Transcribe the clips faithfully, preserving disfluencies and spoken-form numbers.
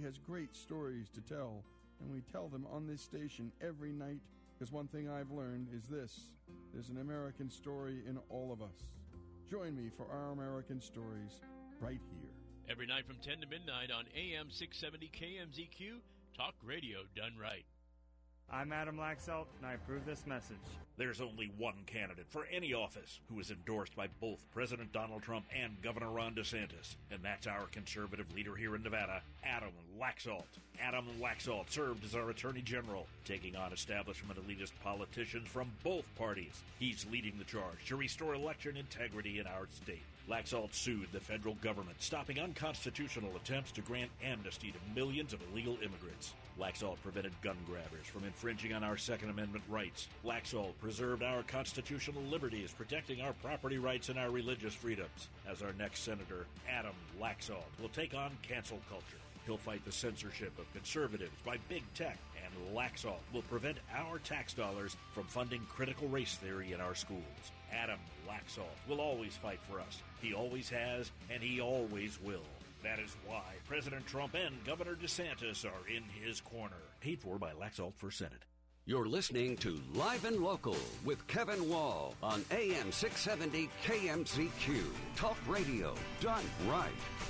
has great stories to tell, and we tell them on this station every night, because one thing I've learned is this: there's an American story in all of us. Join me for Our American Stories right here. Every night from ten to midnight on A M six seventy K M Z Q, talk radio done right. I'm Adam Laxalt, and I approve this message. There's only one candidate for any office who is endorsed by both President Donald Trump and Governor Ron DeSantis, and that's our conservative leader here in Nevada, Adam Laxalt. Adam Laxalt served as our Attorney General, taking on establishment elitist politicians from both parties. He's leading the charge to restore election integrity in our state. Laxalt sued the federal government, stopping unconstitutional attempts to grant amnesty to millions of illegal immigrants. Laxalt prevented gun grabbers from infringing on our Second Amendment rights. Laxalt preserved our constitutional liberties, protecting our property rights and our religious freedoms. As our next senator, Adam Laxalt will take on cancel culture. He'll fight the censorship of conservatives by big tech, and Laxalt will prevent our tax dollars from funding critical race theory in our schools. Adam Laxalt will always fight for us. He always has, and he always will. That is why President Trump and Governor DeSantis are in his corner. Paid for by Laxalt for Senate. You're listening to Live and Local with Kevin Wall on A M six seventy K M Z Q. Talk radio done right.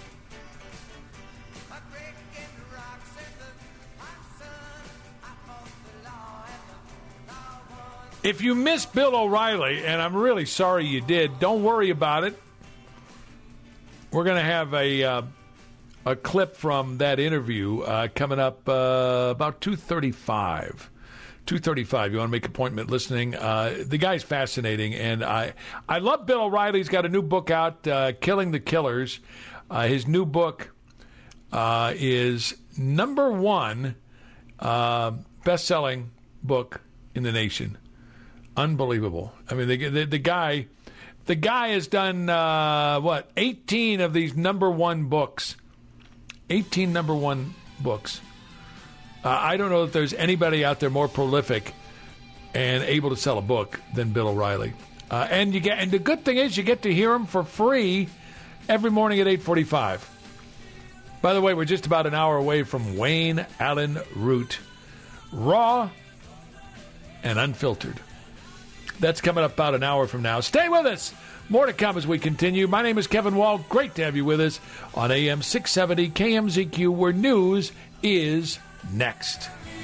If you missed Bill O'Reilly, and I'm really sorry you did, don't worry about it. We're going to have a uh, a clip from that interview uh, coming up uh, about two thirty-five. two thirty-five. You want to make an appointment listening. Uh, the guy's fascinating, and I I love Bill O'Reilly. He's got a new book out, uh, Killing the Killers. Uh, his new book uh, is number one uh, best-selling book in the nation. Unbelievable. I mean, the, the, the guy... The guy has done, uh, what, eighteen of these number one books. eighteen number one books. Uh, I don't know if there's anybody out there more prolific and able to sell a book than Bill O'Reilly. Uh, and you get, and the good thing is you get to hear him for free every morning at eight forty-five. By the way, we're just about an hour away from Wayne Allen Root. Raw and unfiltered. That's coming up about an hour from now. Stay with us. More to come as we continue. My name is Kevin Wall. Great to have you with us on A M six seventy K M Z Q, where news is next.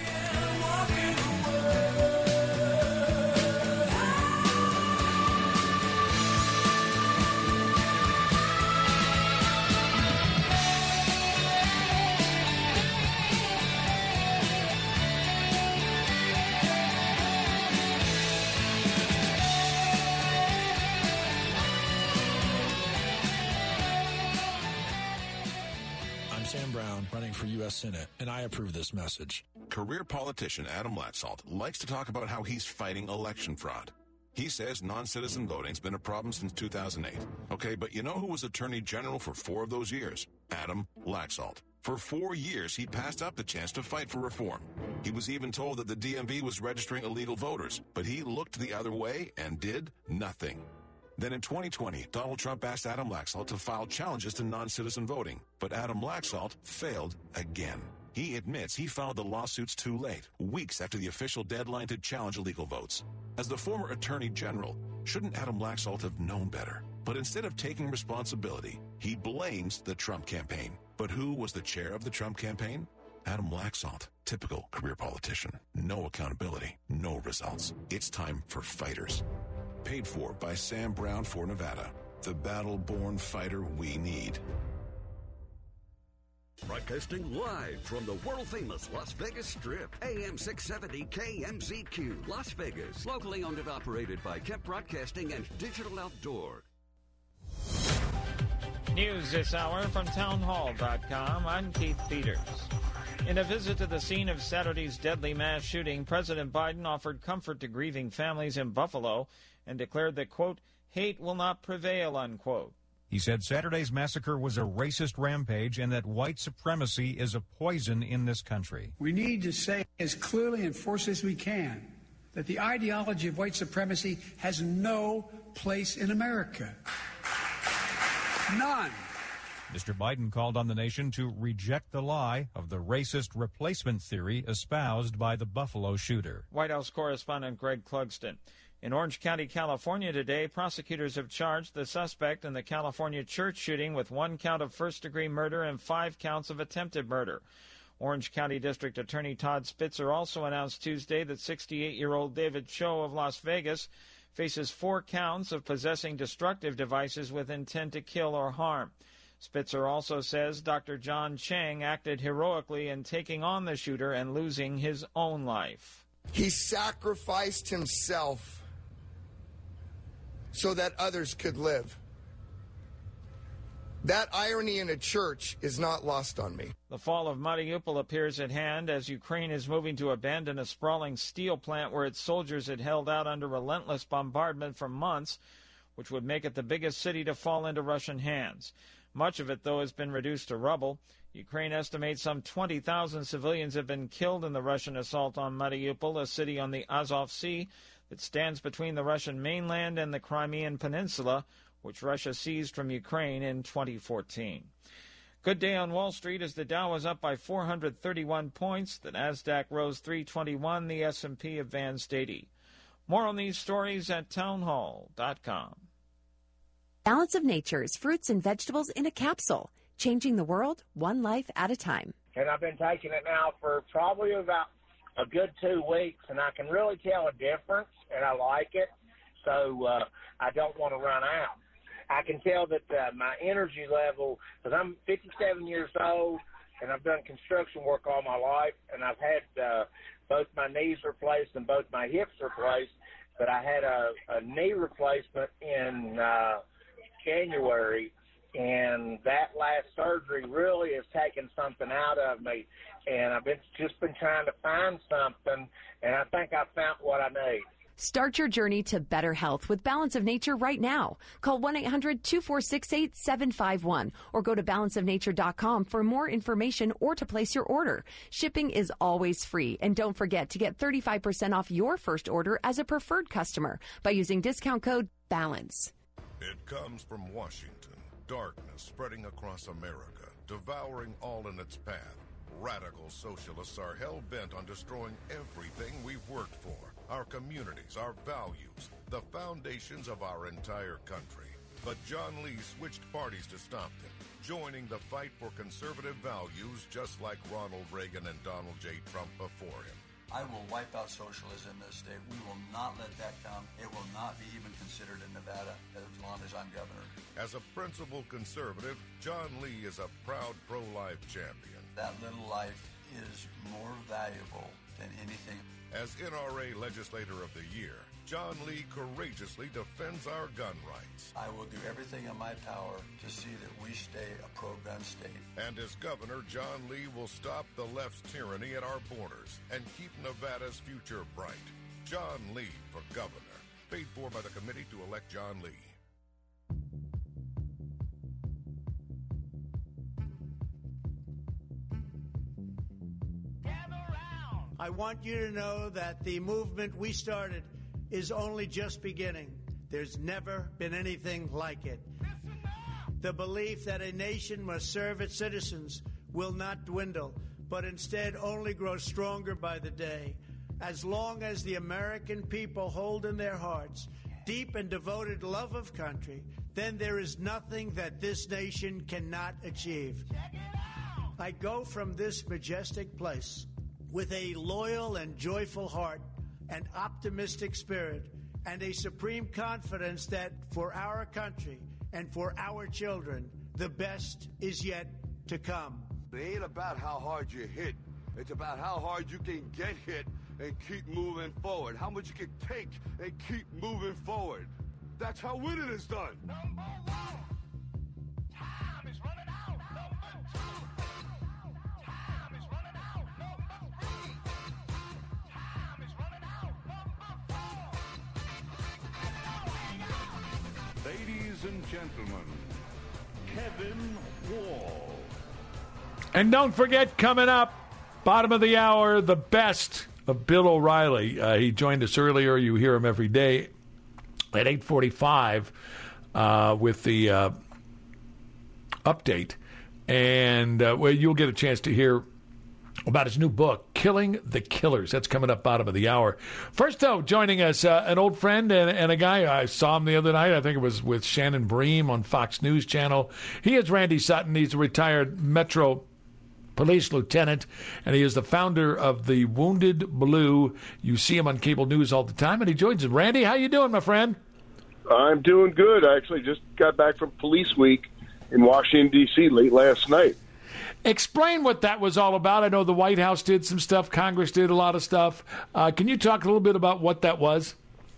For U S Senate, and I approve this message. Career politician Adam Laxalt likes to talk about how he's fighting election fraud. He says non-citizen voting's been a problem since two thousand eight. Okay, but you know who was Attorney General for four of those years? Adam Laxalt. For four years, he passed up the chance to fight for reform. He was even told that the D M V was registering illegal voters, but he looked the other way and did nothing. Then in twenty twenty, Donald Trump asked Adam Laxalt to file challenges to non-citizen voting, but Adam Laxalt failed again. He admits he filed the lawsuits too late, weeks after the official deadline to challenge illegal votes. As the former Attorney General, shouldn't Adam Laxalt have known better? But instead of taking responsibility, he blames the Trump campaign. But who was the chair of the Trump campaign? Adam Laxalt, typical career politician. No accountability, no results. It's time for fighters. Paid for by Sam Brown for Nevada, the battle-born fighter we need. Broadcasting live from the world-famous Las Vegas Strip, A M six seventy K M Z Q, Las Vegas. Locally owned and operated by Kemp Broadcasting and Digital Outdoor. News this hour from townhall dot com. I'm Keith Peters. In a visit to the scene of Saturday's deadly mass shooting, President Biden offered comfort to grieving families in Buffalo and declared that, quote, hate will not prevail, unquote. He said Saturday's massacre was a racist rampage and that white supremacy is a poison in this country. We need to say as clearly and forcefully as we can that the ideology of white supremacy has no place in America. None. Mister Biden called on the nation to reject the lie of the racist replacement theory espoused by the Buffalo shooter. White House correspondent Greg Clugston. In Orange County, California today, prosecutors have charged the suspect in the California church shooting with one count of first-degree murder and five counts of attempted murder. Orange County District Attorney Todd Spitzer also announced Tuesday that sixty-eight-year-old David Cho of Las Vegas faces four counts of possessing destructive devices with intent to kill or harm. Spitzer also says Doctor John Chang acted heroically in taking on the shooter and losing his own life. He sacrificed himself so that others could live. That irony in a church is not lost on me. The fall of Mariupol appears at hand as Ukraine is moving to abandon a sprawling steel plant where its soldiers had held out under relentless bombardment for months, which would make it the biggest city to fall into Russian hands. Much of it, though, has been reduced to rubble. Ukraine estimates some twenty thousand civilians have been killed in the Russian assault on Mariupol, a city on the Azov Sea that stands between the Russian mainland and the Crimean Peninsula, which Russia seized from Ukraine in twenty fourteen. Good day on Wall Street as the Dow was up by four hundred thirty-one points, the Nasdaq rose three twenty-one, the S and P advanced eighty. More on these stories at townhall dot com. Balance of Nature's fruits and vegetables in a capsule, changing the world one life at a time. And I've been taking it now for probably about a good two weeks, and I can really tell a difference, and I like it, so uh, I don't want to run out. I can tell that uh, my energy level, because I'm fifty-seven years old, and I've done construction work all my life, and I've had uh, both my knees replaced and both my hips replaced, but I had a, a knee replacement in uh, January, and that last surgery really has taken something out of me, and I've been just been trying to find something, and I think I found what I need. Start your journey to better health with Balance of Nature right now. Call one eight hundred two four six eight seven five one or go to balance of nature dot com for more information or to place your order. Shipping is always free, and don't forget to get thirty-five percent off your first order as a preferred customer by using discount code BALANCE. It comes from Washington. Darkness spreading across America, devouring all in its path. Radical socialists are hell-bent on destroying everything we've worked for. Our communities, our values, the foundations of our entire country. But John Lee switched parties to stop them, joining the fight for conservative values just like Ronald Reagan and Donald J. Trump before him. I will wipe out socialism in this state. We will not let that come. It will not be even considered in Nevada as long as I'm governor. As a principled conservative, John Lee is a proud pro-life champion. That little life is more valuable than anything. As N R A Legislator of the Year, John Lee courageously defends our gun rights. I will do everything in my power to see that we stay a pro-gun state. And as governor, John Lee will stop the left's tyranny at our borders and keep Nevada's future bright. John Lee for governor. Paid for by the committee to elect John Lee. I want you to know that the movement we started is only just beginning. There's never been anything like it. The belief that a nation must serve its citizens will not dwindle, but instead only grow stronger by the day. As long as the American people hold in their hearts deep and devoted love of country, then there is nothing that this nation cannot achieve. I go from this majestic place with a loyal and joyful heart, an optimistic spirit, and a supreme confidence that for our country and for our children, the best is yet to come. It ain't about how hard you hit. It's about how hard you can get hit and keep moving forward. How much you can take and keep moving forward. That's how winning is done. Number one. Time is running out. Number two. Time is running out. Number three. Time is running out. Number four. Ladies and gentlemen, Kevin Wall. And don't forget, coming up, bottom of the hour, the best of Bill O'Reilly. Uh, he joined us earlier. You hear him every day at eight forty-five uh, with the uh, update. and uh, well, you'll get a chance to hear about his new book, Killing the Killers. That's coming up bottom of the hour. First, though, joining us, uh, an old friend and, and a guy, I saw him the other night. I think it was with Shannon Bream on Fox News Channel. He is Randy Sutton. He's a retired Metro Police lieutenant, and he is the founder of the Wounded Blue. You see him on cable news all the time, and he joins us. Randy, how you doing, my friend? I'm doing good. I actually just got back from Police Week in Washington, D C late last night. Explain what that was all about. I know the White House did some stuff. Congress did a lot of stuff. Uh, can you talk a little bit about what that was?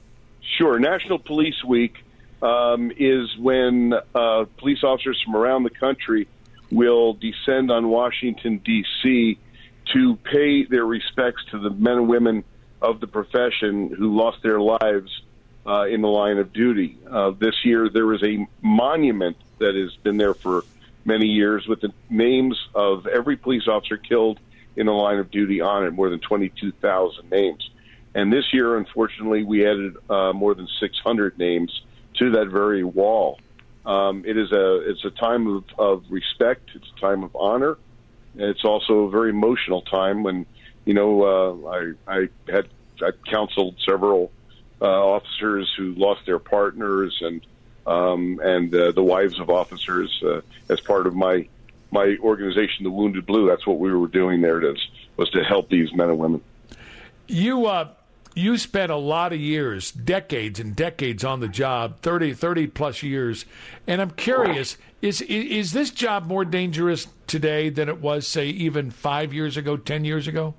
Sure. National Police Week um, is when uh, police officers from around the country will descend on Washington, D C to pay their respects to the men and women of the profession who lost their lives uh, in the line of duty. Uh, this year, there is a monument that has been there for many years with the names of every police officer killed in the line of duty on it, more than twenty-two thousand names. And this year, unfortunately, we added uh, more than six hundred names to that very wall. Um, it is a it's a time of, of respect. It's a time of honor. And it's also a very emotional time when, you know, uh, I, I had I counseled several uh, officers who lost their partners and um, and uh, the wives of officers uh, as part of my my organization, the Wounded Blue. That's what we were doing there. To, was to help these men and women. You uh, you spent a lot of years, decades and decades on the job, thirty, thirty plus years. And I'm curious, is, is is this job more dangerous today than it was, say, even five years ago, ten years ago?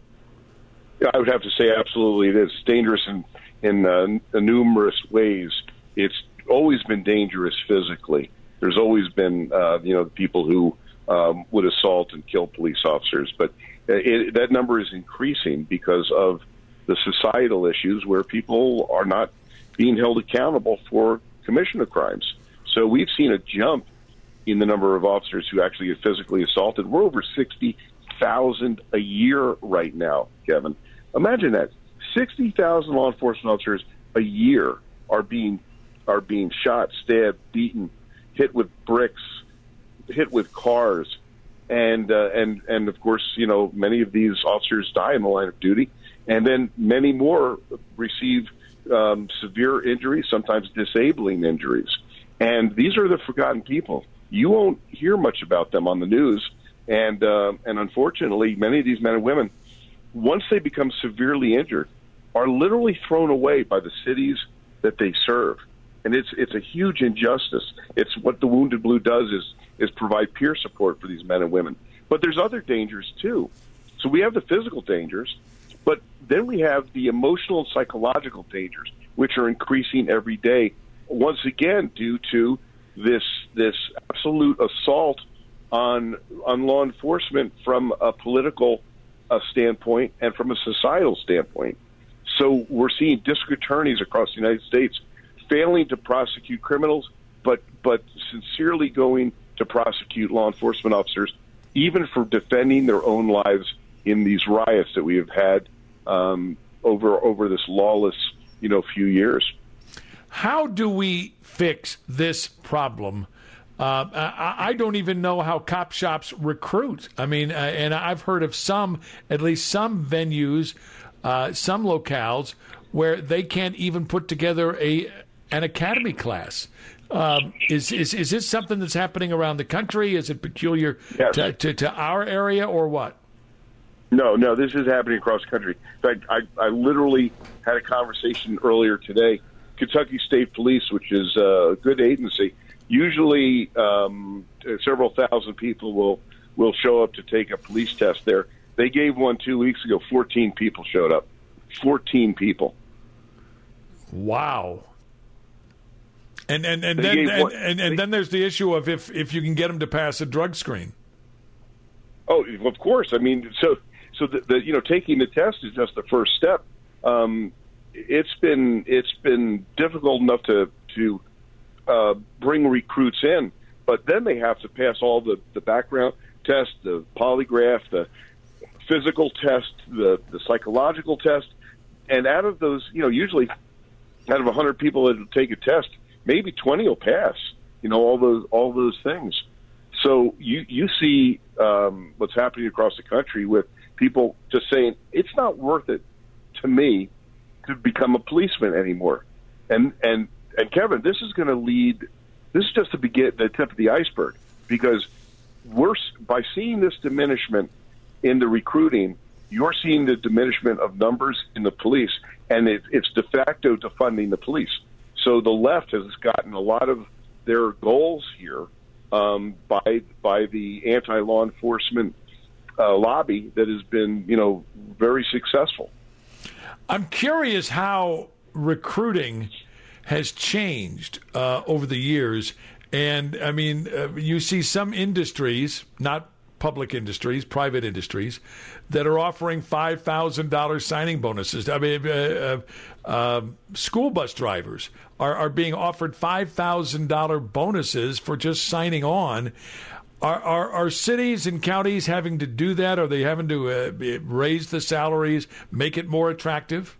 Yeah, I would have to say absolutely it is. It's dangerous in, in uh, numerous ways. It's always been dangerous physically. There's always been, uh, you know, people who um, would assault and kill police officers. But it, that number is increasing because of the societal issues where people are not being held accountable for commission of crimes. So we've seen a jump in the number of officers who actually get physically assaulted. We're over sixty thousand a year right now, Kevin. Imagine that. sixty thousand law enforcement officers a year are being are being shot, stabbed, beaten, hit with bricks, hit with cars. And, uh, and, and of course, you know, many of these officers die in the line of duty. And then many more receive um, severe injuries, sometimes disabling injuries. And these are the forgotten people. You won't hear much about them on the news. And, uh, and unfortunately, many of these men and women, once they become severely injured, are literally thrown away by the cities that they serve. And it's it's a huge injustice. It's what the Wounded Blue does is is provide peer support for these men and women. But there's other dangers, too. So we have the physical dangers, but then we have the emotional and psychological dangers, which are increasing every day, once again, due to this this absolute assault on on law enforcement from a political uh, standpoint and from a societal standpoint. So we're seeing district attorneys across the United States failing to prosecute criminals, but but sincerely going to prosecute law enforcement officers, even for defending their own lives in these riots that we have had um, over over this lawless, you know, few years. How do we fix this problem? Uh, I, I don't even know how cop shops recruit. I mean, uh, and I've heard of some, at least some venues, uh, some locales where they can't even put together a an academy class. Um, is, is is this something that's happening around the country? Is it peculiar yes. to, to, to our area or what? No, no, this is happening across the country. In fact, I, I literally had a conversation earlier today. Kentucky State Police, which is a good agency, usually um, several thousand people will, will show up to take a police test there. They gave one two weeks ago. fourteen people showed up. fourteen people. Wow. And and and then and, and, and then there's the issue of if, if you can get them to pass a drug screen. Oh, of course. I mean, so so the, the you know taking the test is just the first step. Um, it's been it's been difficult enough to to uh, bring recruits in, but then they have to pass all the, the background test, the polygraph, the physical test, the the psychological test, and out of those, you know, usually out of a hundred people that take a test, maybe twenty will pass, you know, all those all those things. So you you see um, what's happening across the country with people just saying it's not worth it to me to become a policeman anymore. And and and Kevin, this is going to lead. This is just to begin the tip of the iceberg, because we're by seeing this diminishment in the recruiting, you're seeing the diminishment of numbers in the police, and it, it's de facto defunding the police. So the left has gotten a lot of their goals here um, by by the anti-law enforcement uh, lobby that has been, you know, very successful. I'm curious how recruiting has changed uh, over the years. And, I mean, uh, you see some industries, not public industries, private industries, that are offering five thousand dollars signing bonuses. I mean, uh, uh, uh, school bus drivers are, are being offered five thousand dollars bonuses for just signing on. Are, are, are cities and counties having to do that? Are they having to uh, raise the salaries, make it more attractive?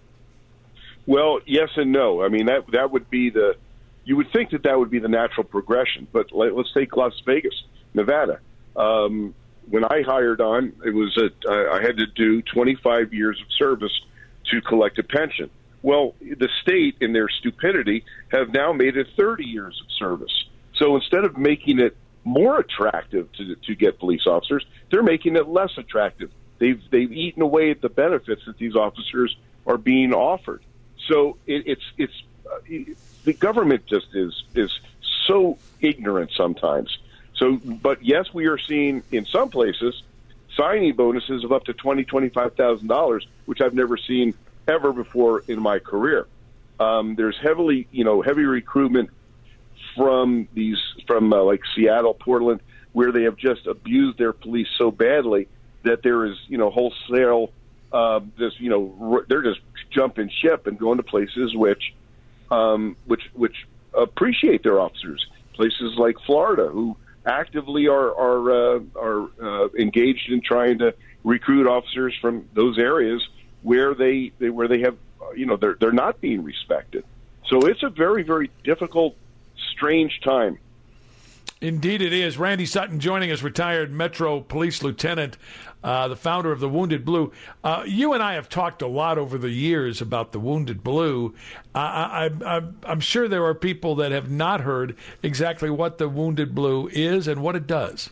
Well, yes and no. I mean, that that would be the, you would think that that would be the natural progression. But let, let's take Las Vegas, Nevada. Um, when I hired on, it was a, I had to do twenty-five years of service to collect a pension. Well, the state, in their stupidity, have now made it thirty years of service. So instead of making it more attractive to to get police officers, they're making it less attractive. They've they've eaten away at the benefits that these officers are being offered. So it, it's it's uh, it, the government just is is so ignorant sometimes. So, but yes, we are seeing in some places signing bonuses of up to twenty, twenty-five thousand dollars, which I've never seen ever before in my career. Um, there's heavily, you know, heavy recruitment from these, from uh, like Seattle, Portland, where they have just abused their police so badly that there is, you know, wholesale, uh, just, you know, they're just jumping ship and going to places which, um, which, which appreciate their officers. Places like Florida, who actively are are uh, are uh, engaged in trying to recruit officers from those areas where they, they where they have, you know, they're they're not being respected. So it's a very, very difficult, strange time. Indeed it is. Randy Sutton joining us, retired Metro Police Lieutenant, uh, the founder of the Wounded Blue. Uh, you and I have talked a lot over the years about the Wounded Blue. Uh, I, I, I'm sure there are people that have not heard exactly what the Wounded Blue is and what it does.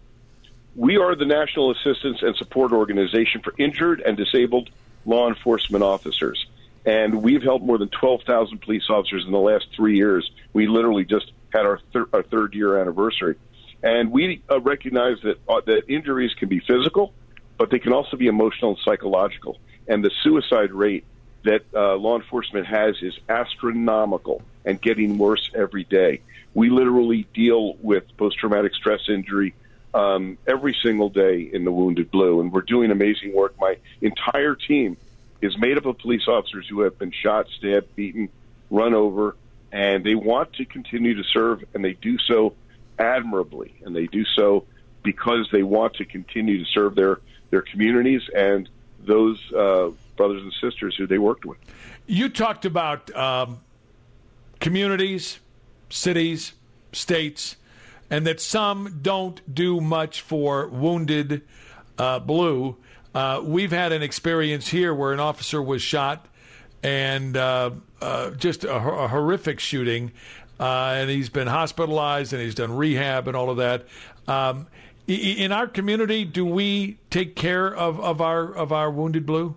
We are the National Assistance and Support Organization for Injured and Disabled Law Enforcement Officers. And we've helped more than twelve thousand police officers in the last three years. We literally just had our, thir- our third year anniversary. And we uh, recognize that uh, that injuries can be physical, but they can also be emotional and psychological. And the suicide rate that uh, law enforcement has is astronomical and getting worse every day. We literally deal with post-traumatic stress injury um, every single day in the Wounded Blue, and we're doing amazing work. My entire team is made up of police officers who have been shot, stabbed, beaten, run over, and they want to continue to serve, and they do so admirably, and they do so because they want to continue to serve their, their communities and those uh, brothers and sisters who they worked with. You talked about um, communities, cities, states, and that some don't do much for Wounded uh, Blue. Uh, we've had an experience here where an officer was shot and uh, uh, just a, a horrific shooting, uh, and he's been hospitalized and he's done rehab and all of that. Um, in our community, do we take care of, of our of our Wounded Blue?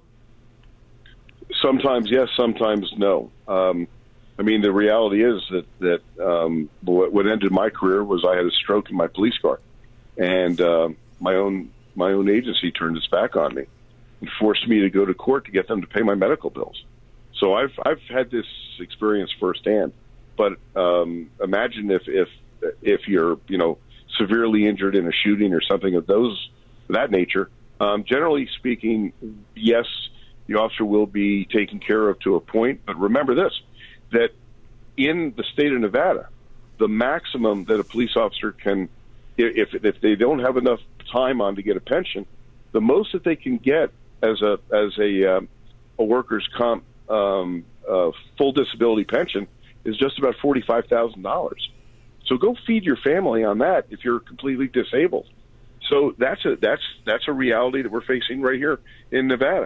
Sometimes yes, sometimes no. Um, I mean, the reality is that that um, what, what ended my career was I had a stroke in my police car, and uh, my own my own agency turned its back on me and forced me to go to court to get them to pay my medical bills. So I've I've had this experience firsthand. But um, imagine if if if you're you know severely injured in a shooting or something of those that nature. Um, generally speaking, yes, the officer will be taken care of to a point. But remember this: that in the state of Nevada, the maximum that a police officer can, if if they don't have enough time on to get a pension, the most that they can get as a as a um, a workers' comp um, uh, full disability pension is just about forty-five thousand dollars. So go feed your family on that if you're completely disabled. So that's a that's that's a reality that we're facing right here in Nevada.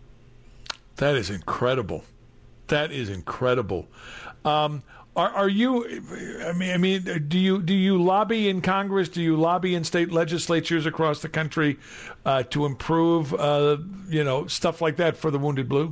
That is incredible. That is incredible. Um, are, are you? I mean, I mean, do you do you lobby in Congress? Do you lobby in state legislatures across the country uh, to improve, uh, you know, stuff like that for the Wounded Blue?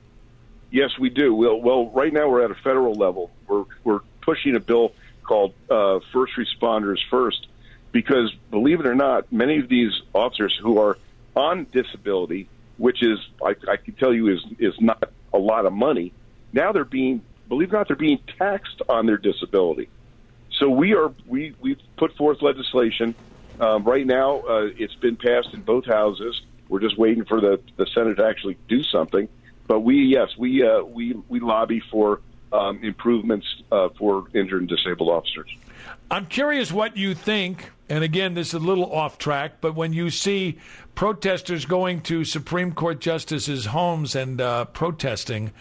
Yes, we do. Well, well, right now we're at a federal level. We're we're pushing a bill called uh, First Responders First, because believe it or not, many of these officers who are on disability, which is I, I can tell you is is not a lot of money, now they're being, believe it or not, they're being taxed on their disability. So we are we we put forth legislation um, right now. Uh, it's been passed in both houses. We're just waiting for the the Senate to actually do something. But we yes we uh, we we lobby for um, improvements uh, for injured and disabled officers. I'm curious what you think, and again, this is a little off track, but when you see protesters going to Supreme Court justices' homes and uh, protesting,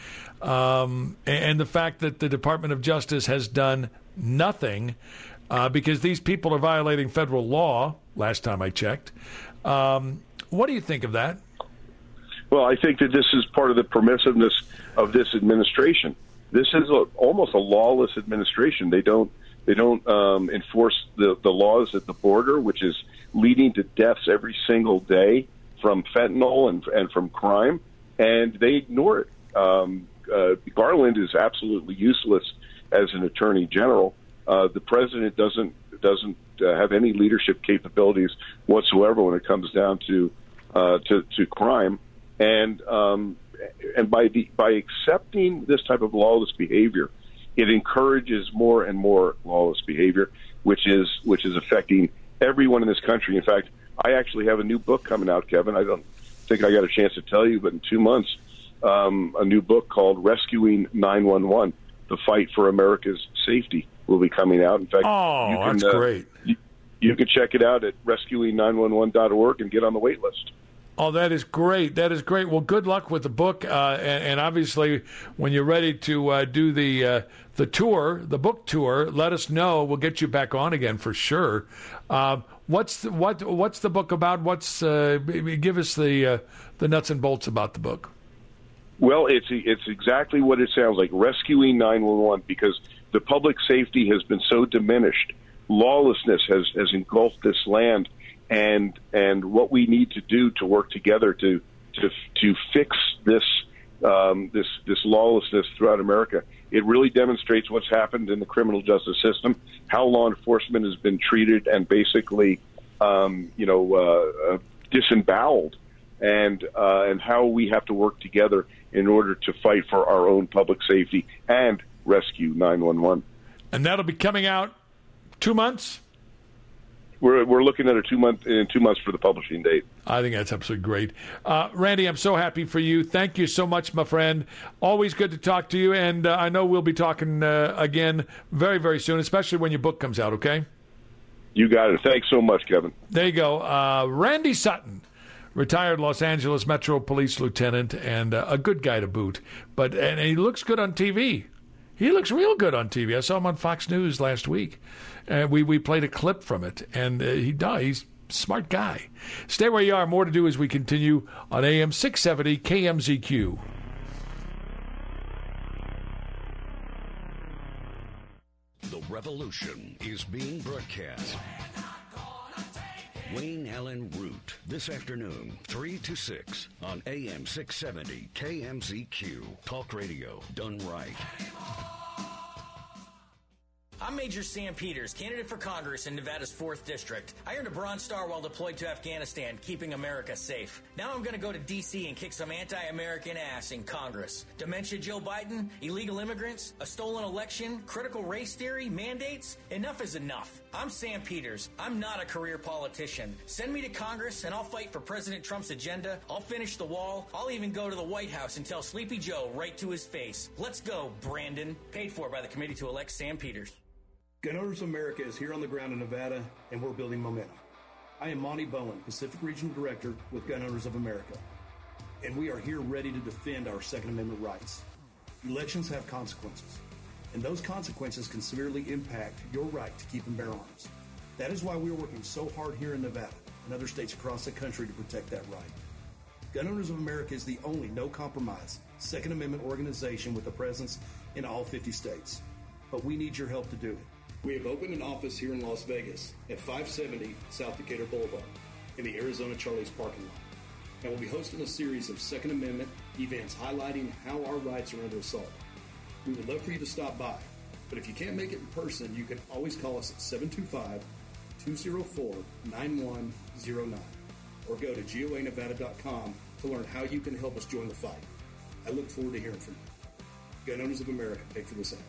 um, and the fact that the Department of Justice has done nothing uh, because these people are violating federal law, last time I checked, um, what do you think of that? Well, I think that this is part of the permissiveness of this administration. This is a, almost a lawless administration. They don't They don't um, enforce the, the laws at the border, which is leading to deaths every single day from fentanyl and, and from crime, and they ignore it. Um, uh, Garland is absolutely useless as an attorney general. Uh, the president doesn't doesn't uh, have any leadership capabilities whatsoever when it comes down to uh, to, to crime, and um, and by the, by accepting this type of lawless behavior, it encourages more and more lawless behavior, which is which is affecting everyone in this country. In fact, I actually have a new book coming out, Kevin. I don't think I got a chance to tell you, but in two months, um, a new book called Rescuing nine one one, The Fight for America's Safety, will be coming out. In fact, oh, you can, that's uh, great. You, you can check it out at rescuing nine one one dot org and get on the wait list. Oh, that is great. That is great. Well, good luck with the book. Uh, and, and obviously, when you're ready to uh, do the uh, the tour, the book tour, let us know. We'll get you back on again for sure. Uh, what's the, what What's the book about? What's uh, give us the uh, the nuts and bolts about the book. Well, it's it's exactly what it sounds like, rescuing nine one one, because the public safety has been so diminished. Lawlessness has, has engulfed this land. And and what we need to do to work together to to to fix this um, this this lawlessness throughout America, it really demonstrates what's happened in the criminal justice system, how law enforcement has been treated and basically, um, you know, uh, uh, disemboweled, and uh, and how we have to work together in order to fight for our own public safety and rescue nine one one. And that'll be coming out two months. We're we're looking at a two month in two months for the publishing date. I think that's absolutely great, uh, Randy. I'm so happy for you. Thank you so much, my friend. Always good to talk to you, and uh, I know we'll be talking uh, again very very soon, especially when your book comes out. Okay. You got it. Thanks so much, Kevin. There you go, uh, Randy Sutton, retired Los Angeles Metro Police Lieutenant, and uh, a good guy to boot. But and he looks good on T V. He looks real good on T V. I saw him on Fox News last week. Uh, we, we played a clip from it, and uh, he he's a smart guy. Stay where you are. More to do as we continue on A M six seventy K M Z Q. The revolution is being broadcast. Wayne Allen Root, this afternoon, three to six on A M six seventy K M Z Q. Talk radio done right. I'm Major Sam Peters, candidate for Congress in Nevada's fourth District. I earned a Bronze Star while deployed to Afghanistan, keeping America safe. Now I'm going to go to D C and kick some anti-American ass in Congress. Dementia Joe Biden, illegal immigrants, a stolen election, critical race theory, mandates. Enough is enough. I'm Sam Peters. I'm not a career politician. Send me to Congress and I'll fight for President Trump's agenda. I'll finish the wall. I'll even go to the White House and tell Sleepy Joe right to his face. Let's go, Brandon. Paid for by the committee to elect Sam Peters. Gun Owners of America is here on the ground in Nevada, and we're building momentum. I am Monty Bowen, Pacific Regional Director with Gun Owners of America, and we are here ready to defend our Second Amendment rights. Elections have consequences. and those consequences can severely impact your right to keep and bear arms. That is why we are working so hard here in Nevada and other states across the country to protect that right. Gun Owners of America is the only no-compromise Second Amendment organization with a presence in all fifty states. But we need your help to do it. We have opened an office here in Las Vegas at five seventy South Decatur Boulevard in the Arizona Charlie's parking lot. And we'll be hosting a series of Second Amendment events highlighting how our rights are under assault. We would love for you to stop by, but if you can't make it in person, you can always call us at seven two five, two oh four, nine one oh nine or go to G O A Nevada dot com to learn how you can help us join the fight. I look forward to hearing from you. Gun Owners of America, pay for this ad.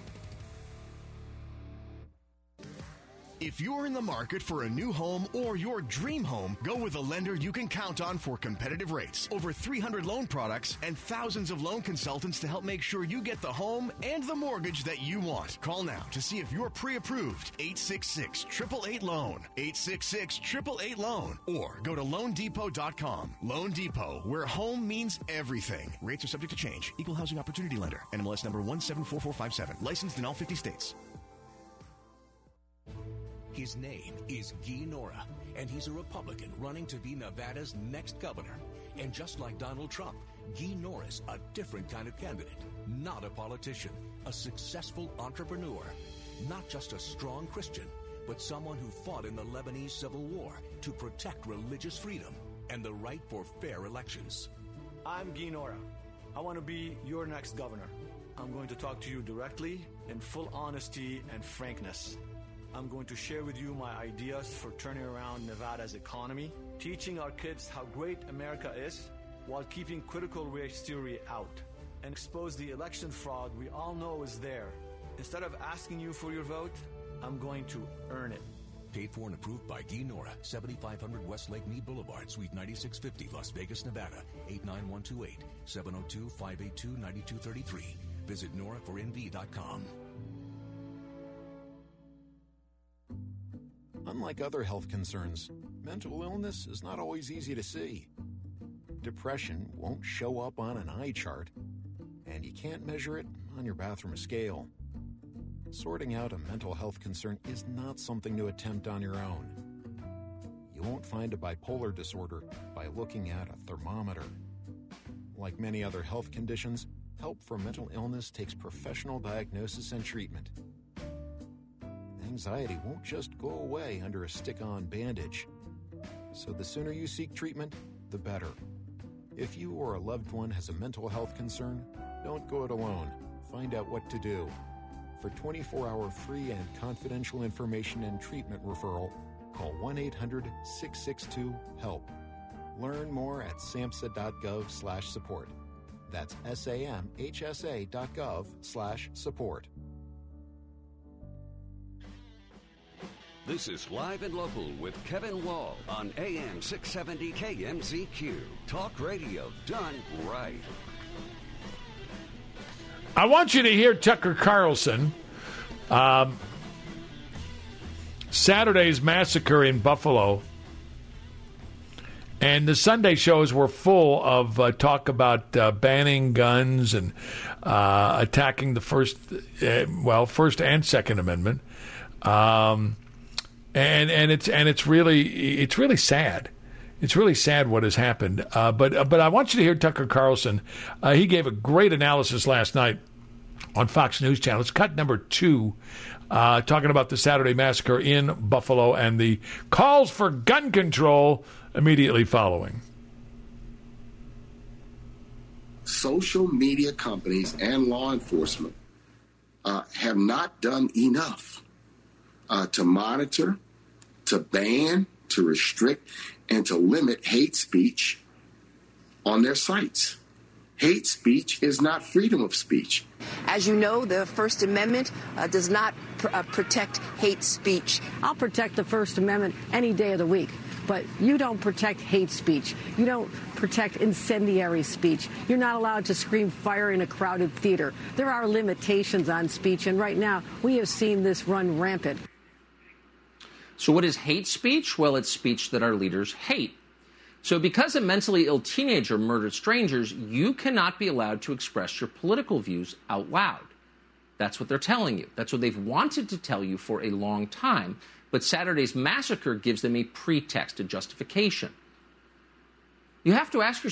If you're in the market for a new home or your dream home, go with a lender you can count on for competitive rates. Over three hundred loan products and thousands of loan consultants to help make sure you get the home and the mortgage that you want. Call now to see if you're pre-approved. eight six six, eight eight eight, loan. eight six six, eight eight eight, loan. Or go to loan depot dot com. Loan Depot, where home means everything. Rates are subject to change. Equal Housing Opportunity Lender. N M L S number one seven four four five seven. Licensed in all fifty states. His name is Guy Nora, and he's a Republican running to be Nevada's next governor. And just like Donald Trump, Guy Nora's a different kind of candidate. Not a politician, a successful entrepreneur. Not just a strong Christian, but someone who fought in the Lebanese Civil War to protect religious freedom and the right for fair elections. I'm Guy Nora. I want to be your next governor. I'm going to talk to you directly, in full honesty and frankness. I'm going to share with you my ideas for turning around Nevada's economy, teaching our kids how great America is, while keeping critical race theory out, and expose the election fraud we all know is there. Instead of asking you for your vote, I'm going to earn it. Paid for and approved by Guy Nora, seventy-five hundred West Lake Mead Boulevard, Suite ninety-six fifty, Las Vegas, Nevada, eight nine one two eight, seven oh two, five eight two, nine two three three. Visit nora for N V dot com. Unlike other health concerns, mental illness is not always easy to see. Depression won't show up on an eye chart, and you can't measure it on your bathroom scale. Sorting out a mental health concern is not something to attempt on your own. You won't find a bipolar disorder by looking at a thermometer. Like many other health conditions, help for mental illness takes professional diagnosis and treatment. Anxiety won't just go away under a stick-on bandage. So the sooner you seek treatment, the better. If you or a loved one has a mental health concern, don't go it alone. Find out what to do. For twenty-four hour free and confidential information and treatment referral, call one eight hundred, six six two, HELP. Learn more at samhsa.gov slash support. That's S-A-M-H-S-A dot gov slash support. This is Live and Local with Kevin Wall on A M six seventy K M Z Q. Talk radio done right. I want you to hear Tucker Carlson. Um, Saturday's massacre in Buffalo. And the Sunday shows were full of uh, talk about uh, banning guns and uh, attacking the First, uh, well, First and Second Amendment. Um, and and it's and it's really it's really sad. It's really sad what has happened. Uh, but uh, but I want you to hear Tucker Carlson. Uh, he gave a great analysis last night on Fox News Channel. It's cut number two, uh, talking about the Saturday massacre in Buffalo and the calls for gun control immediately following. Social media companies and law enforcement uh, have not done enough uh, to monitor, to ban, to restrict, and to limit hate speech on their sites. Hate speech is not freedom of speech. As you know, the First Amendment uh, does not pr- uh, protect hate speech. I'll protect the First Amendment any day of the week. But you don't protect hate speech. You don't protect incendiary speech. You're not allowed to scream fire in a crowded theater. There are limitations on speech, and right now we have seen this run rampant. So what is hate speech? Well, it's speech that our leaders hate. So because a mentally ill teenager murdered strangers, you cannot be allowed to express your political views out loud. That's what they're telling you. That's what they've wanted to tell you for a long time. But Saturday's massacre gives them a pretext, a justification. You have to ask yourself,